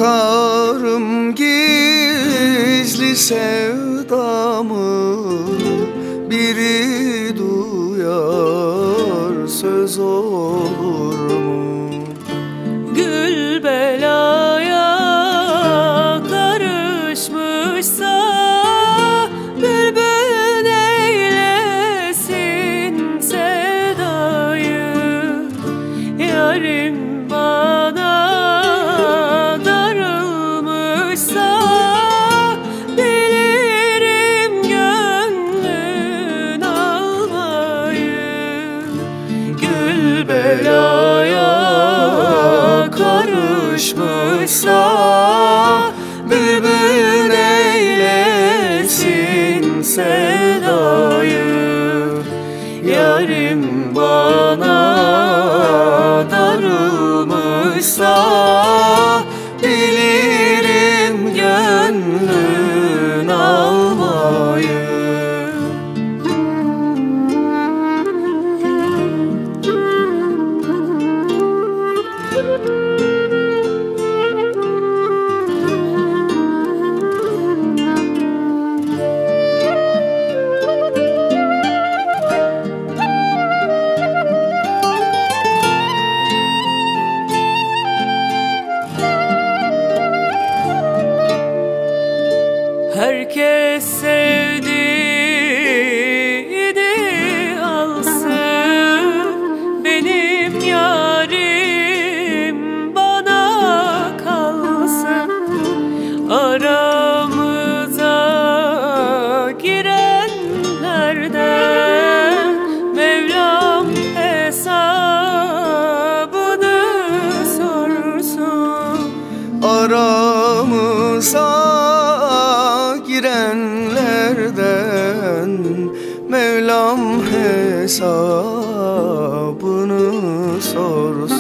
Sorarım gizli sevdamı, biri duyar söz olur mu? Gül belaya karışmışsa bülbül eylesin sedayı. Yarim bana darılmışsa bilirim gönlün almayı. Gül belaya karışmışsa bülbül eylesin sedayı. Yarim bana darılmışsa bilirim gönlün almayı. Herkes sevdiğini alsın, benim yarim bana kalsın. Aramıza girenlerden Mevlam hesabını sorsun. Aramıza girenlerden Mevlam hesabını sorsun.